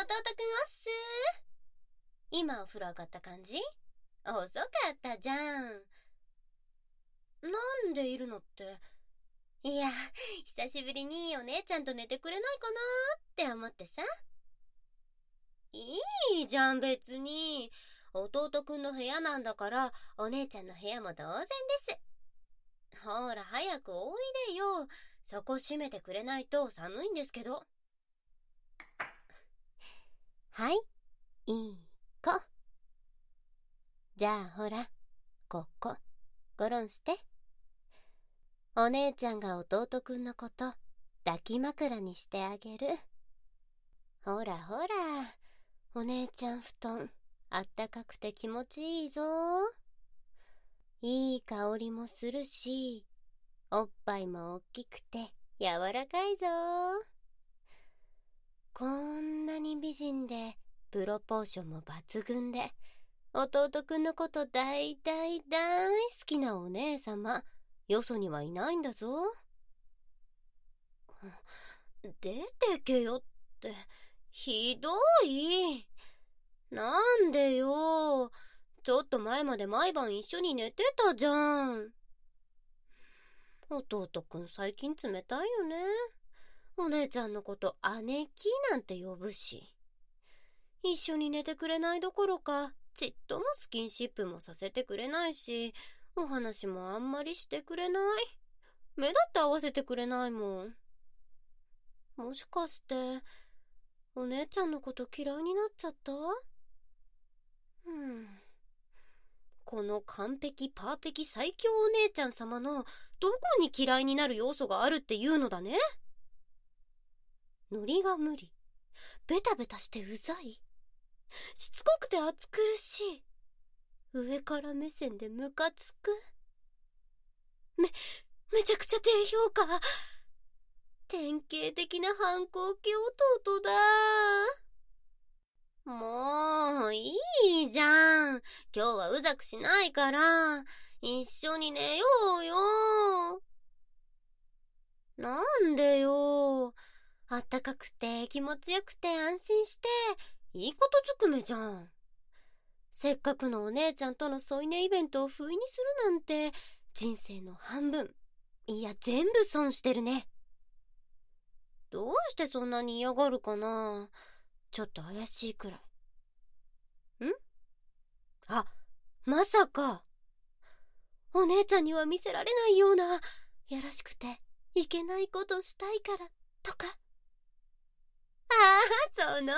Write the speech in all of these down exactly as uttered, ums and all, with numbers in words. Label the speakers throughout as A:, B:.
A: 弟くんおっすー。今お風呂上がった感じ？遅かったじゃん。なんでいるのって。いや、久しぶりにお姉ちゃんと寝てくれないかなーって思ってさ。いいじゃん別に。弟くんの部屋なんだからお姉ちゃんの部屋も同然です。ほら早くおいでよ。そこ閉めてくれないと寒いんですけど。はい、いい子。じゃあほら、ここ、ゴロンして。お姉ちゃんが弟くんのこと抱き枕にしてあげる。ほらほら、お姉ちゃん布団あったかくて気持ちいいぞ。いい香りもするし、おっぱいも大きくて柔らかいぞ。こんなに美人でプロポーションも抜群で弟くんのこと大大大好きなお姉様、よそにはいないんだぞ。出てけよってひどい。なんでよ、ちょっと前まで毎晩一緒に寝てたじゃん。弟くん最近冷たいよね。お姉ちゃんのこと姉貴なんて呼ぶし、一緒に寝てくれないどころかちっともスキンシップもさせてくれないし、お話もあんまりしてくれない。目だって合わせてくれないもん。もしかしてお姉ちゃんのこと嫌いになっちゃった？うん、この完璧パーペキ最強お姉ちゃん様のどこに嫌いになる要素があるっていうのだね。ノリが無理、ベタベタしてうざい、しつこくて暑苦しい、上から目線でムカつく。め、めちゃくちゃ低評価。典型的な反抗期弟だ。もういいじゃん。今日はうざくしないから一緒に寝ようよ。なんでよ、あったかくて気持ちよくて安心していいことずくめじゃん。せっかくのお姉ちゃんとの添い寝イベントを不意にするなんて人生の半分、いや全部損してるね。どうしてそんなに嫌がるかな。ちょっと怪しいくらい。ん？あ、まさかお姉ちゃんには見せられないようなやらしくていけないことしたいからとか。ああ、その顔。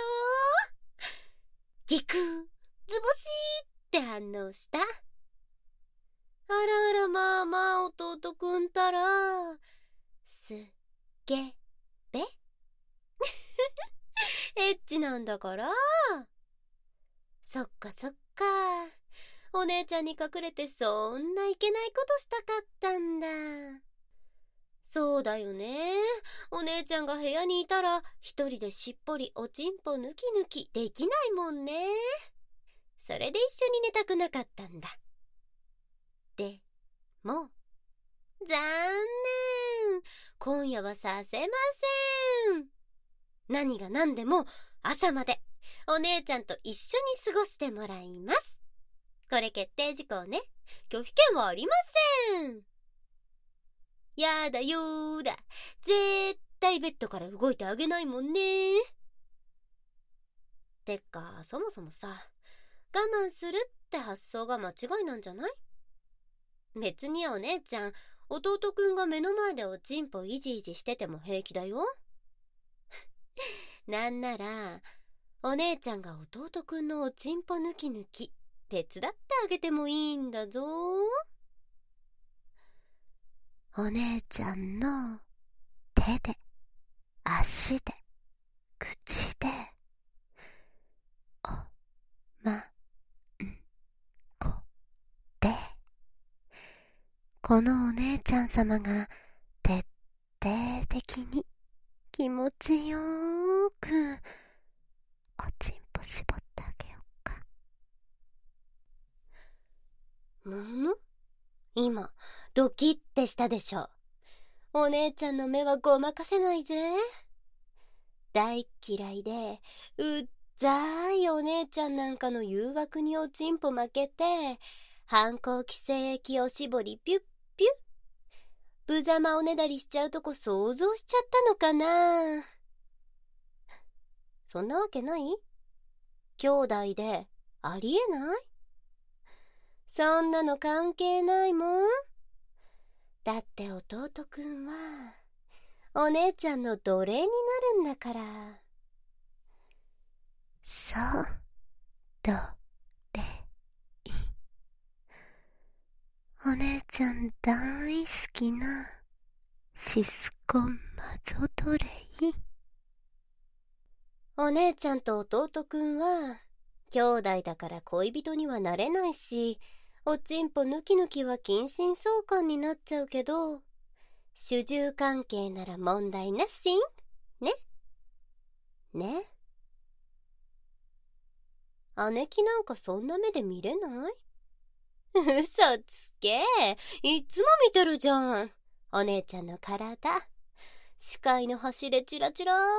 A: ギクー、ズボシーって反応した。あらあら、まあまあ弟くんたらすげべエッチなんだから。そっかそっか、お姉ちゃんに隠れてそんないけないことしたかったんだ。そうだよね。お姉ちゃんが部屋にいたら一人でしっぽりおちんぽ抜き抜きできないもんね。それで一緒に寝たくなかったんだ。でも残念、今夜はさせません。何が何でも朝までお姉ちゃんと一緒に過ごしてもらいます。これ決定事項ね。拒否権はありません。やだよーだ、絶対ベッドから動いてあげないもんね。てかそもそもさ、我慢するって発想が間違いなんじゃない？別にお姉ちゃん、弟くんが目の前でおちんぽいじいじしてても平気だよ。なんならお姉ちゃんが弟くんのおちんぽ抜き抜き手伝ってあげてもいいんだぞ。お姉ちゃんの手で、足で、口で、おまんこで、このお姉ちゃん様が徹底的に気持ちよーくおちんぽ絞ってあげようか。むむ？今ドキッてしたでしょ。お姉ちゃんの目はごまかせないぜ。 大っ嫌いでうっざーいお姉ちゃんなんかの誘惑におちんぽ負けて、反抗期精液おしぼりピュッピュッ、無様おねだりしちゃうとこ想像しちゃったのかな。そんなわけない？兄弟でありえない？そんなの関係ないもん。だって弟くんはお姉ちゃんの奴隷になるんだから。そう、どれい。お姉ちゃん大好きなシスコンマゾ奴隷。お姉ちゃんと弟くんは兄弟だから恋人にはなれないし、おちんぽ抜き抜きは近親相関になっちゃうけど、主従関係なら問題なしんね。ね。姉貴なんかそんな目で見れない？嘘つけ。いつも見てるじゃん。お姉ちゃんの体。視界の端でチラチラーって。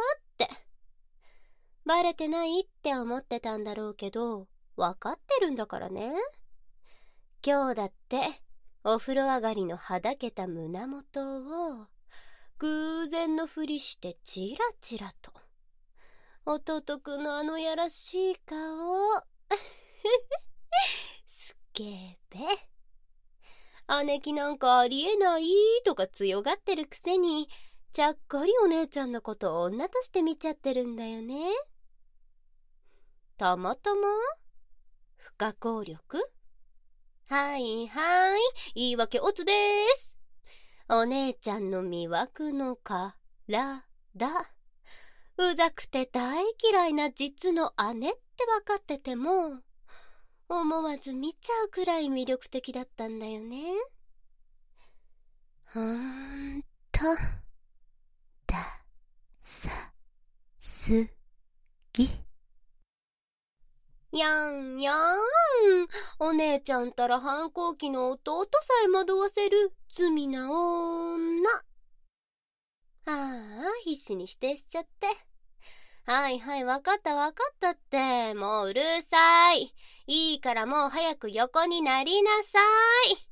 A: バレてないって思ってたんだろうけど、わかってるんだからね。今日だってお風呂上がりのはだけた胸元を偶然のふりしてチラチラと。弟くんのあのやらしい顔すげべ。姉貴なんかありえないとか強がってるくせに、ちゃっかりお姉ちゃんのことを女として見ちゃってるんだよね。たまたま？不可抗力？はいはい、言い訳オツでーす。お姉ちゃんの魅惑の体、うざくて大嫌いな実の姉って分かってても、思わず見ちゃうくらい魅力的だったんだよね。ほんとださすぎ。やんやん、お姉ちゃんたら反抗期の弟さえ惑わせる罪な女。ああ、必死に否定しちゃって。はいはい、わかったわかったって。もううるさい。いいからもう早く横になりなさい。